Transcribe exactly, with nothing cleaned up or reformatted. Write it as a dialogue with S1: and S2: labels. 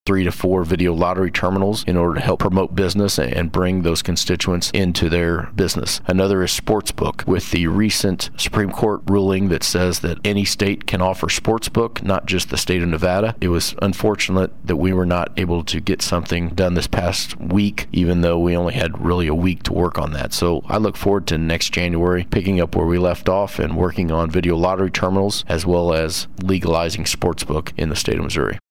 S1: three to four video lottery terminals in order to help promote business and bring those constituents into their business. Another is Sportsbook. With the recent Supreme Court ruling that says that any state can offer Sportsbook, not just the state of Nevada, it was unfortunate that we were not able to get something done this past week, even though we only had really a week to work on that. So I look forward to next January picking up where we left off and working on video lottery terminals as well as legalizing Sportsbook in the state of Missouri.